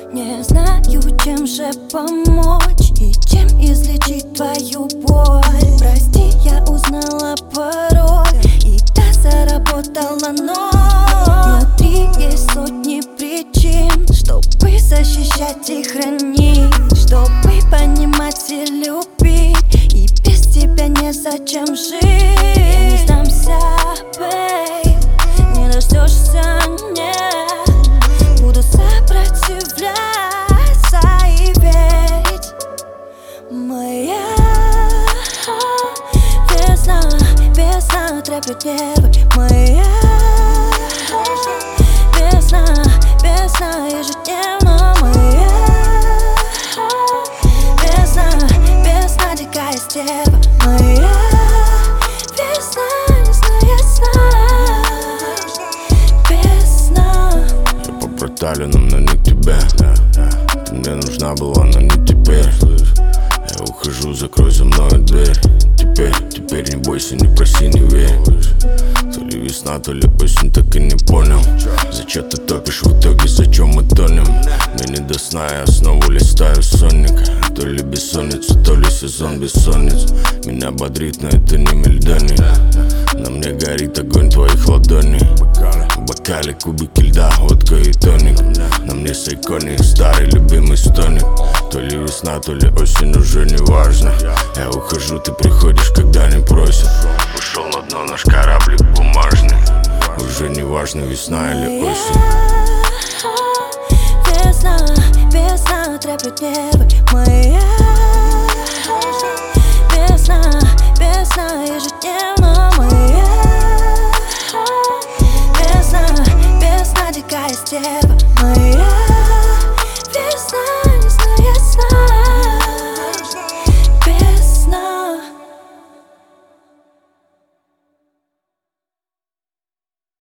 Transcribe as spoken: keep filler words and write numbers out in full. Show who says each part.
Speaker 1: Не знаю, чем же помочь и чем излечить твою боль. Прости, я узнала пароль, и та заработала ноль. Внутри есть сотни причин, чтобы защищать и хранить, чтобы понимать и любить, и без тебя незачем жить. Я не сдамся, бейб, не дождешься, нет. Буду сопротивляться и верить. Моя весна, весна трепет нервы. Моя весна, весна ежедневно. Моя весна, весна дикая стерва. Моя весна, весна, весна.
Speaker 2: Я по проталинам, но не к тебе. Ты мне нужна была, но не теперь. Я ухожу, закрой за мной дверь. Теперь, теперь не бойся, не проси, не верь. То ли весна, то ли осень, так и не понял. Зачем ты топишь в итоге, зачем мы тонем? Мне не до сна, я снова листаю сонника. То ли бессонница, то ли сезон бессонниц. Меня бодрит, но это не мельдоник. На мне горит огонь твоих ладоней. В бокале кубики льда, водка и тоник. На мне сайкони, старый любимый стоник. То ли весна, то ли осень, уже не важно. Я ухожу, ты приходишь, когда не просят. Ушел на дно наш кораблик бумажный. Уже не важно, весна или осень.
Speaker 1: Весна, весна трепет нервы. Моя